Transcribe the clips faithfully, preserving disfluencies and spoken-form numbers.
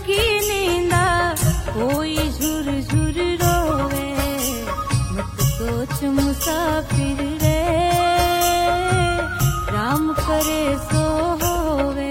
की नींदा, कोई झुर झुर रोवे। मत सोच मुसाफिर रे, राम करे सो होवे।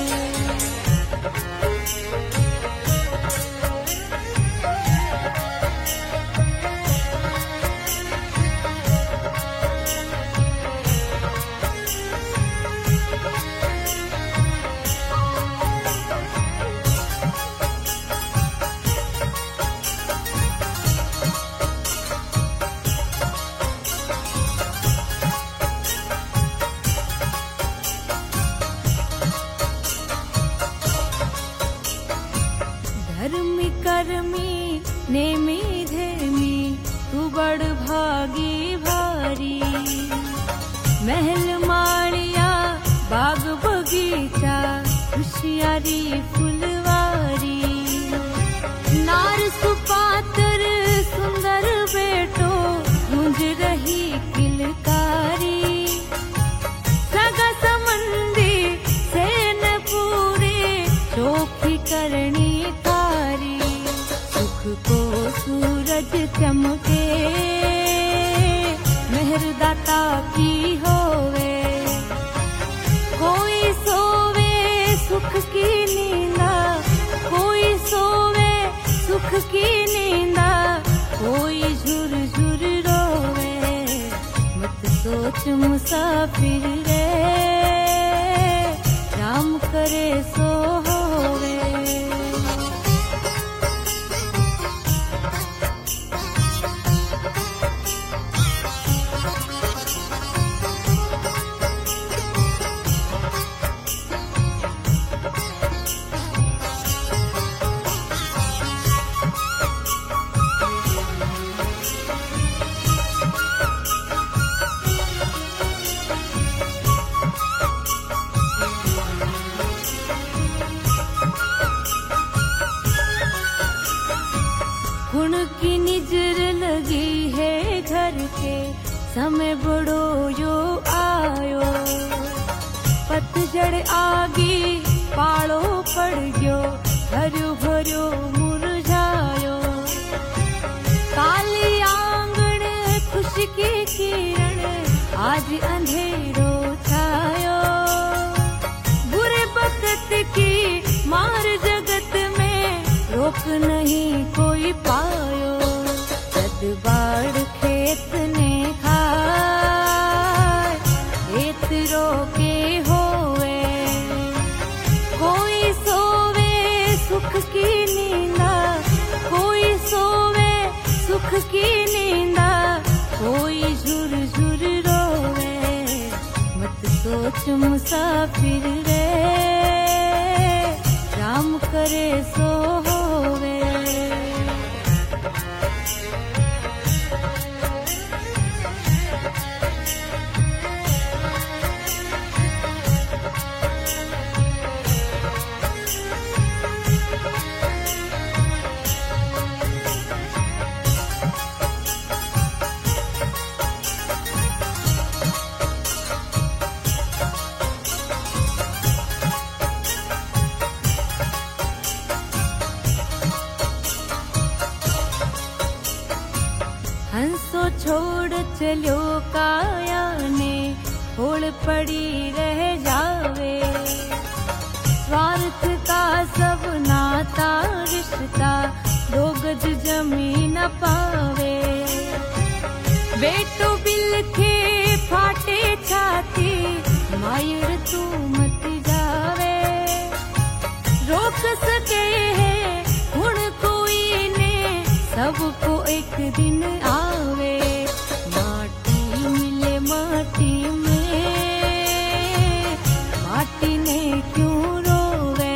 धर्मी कर्मी नेमी धेमी, तू बड़ भागी भारी। महल माड़िया बाग बगीचा, होशियारी फुलवारी। नार सुपातर सुंदर बेटो, मुझ रही किलकारी। सगा समंदी सेन पूरे, चौखी करनी कारी। सुख को सूरज चमके, मेहरदाता की होवे। कोई सोवे सुख की नींदा, कोई सोवे सुख की नींदा, कोई झुर झुर रोवे। मत सोच मुसाफिर रे, राम करे सो होवे। गुण की निजर लगी है घर के, समय बड़ो यो आयो। पतझड़ आगी पाड़ो पड़ गयो, हर्यो भर्यो मुरझायो। काली आंगण खुशी की किरण, आज अंधेरो छायो। बुरे वक्त की मार जगत में, रोक नहीं कोई पायो। जद बाढ़ खेत ने खाए, खेत रोके होवे। कोई सोवे सुख की नींदा, कोई सोवे सुख की नींदा, कोई झुर झुर रोवे। मत सोच मुसाफिर रे, राम करे सो होवे। हंसो छोड़ चलो काया ने, होड़ पड़ी रह जावे। स्वार्थ का सब नाता रिश्ता, दो गज जमीन पावे। बेटो बिल के फाटे छाती, मायूर तू मत जावे। रोक सके है हुण कोई ने, सबको एक दिन आवे। माटी मिले माटी में, माटी ने क्यों रोवे।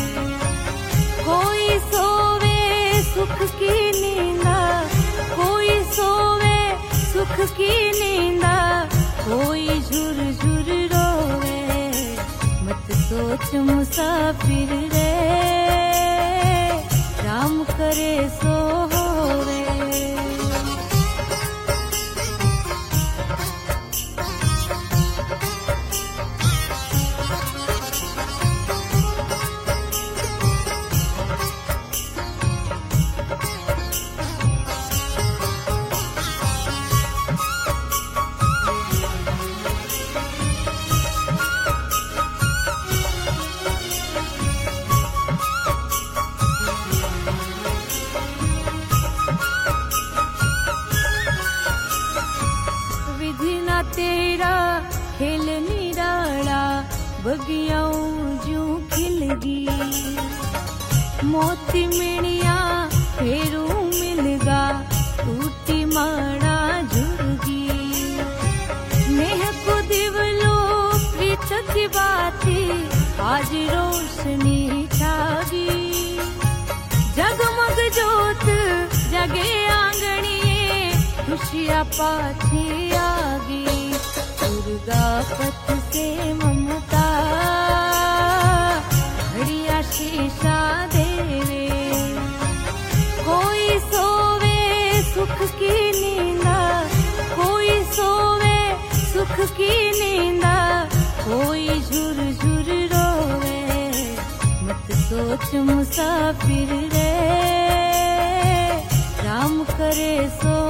कोई सोवे सुख की नींदा, कोई सोवे सुख की नींदा, कोई झुर झुर रोवे। मत सोच मुसाफिर रे, राम करे सो होवे। बगियाऊं जूं खिलगी, मोती मिणिया फेरू मिलगा, टूटी माड़ा झुरगी। नेह को दिवलो प्रीत की बाती, आज रोशनी छागी। जगमग जोत जगे आंगणिए, खुशियाँ पाछी आगी। दुर्गा पथ से ममता, घड़ी आशीषा देवे। कोई सोवे सुख की नींदा, कोई सोवे सुख की नींदा, कोई झुर झुर रोवे। मत सोच मुसाफिर रे, राम करे सो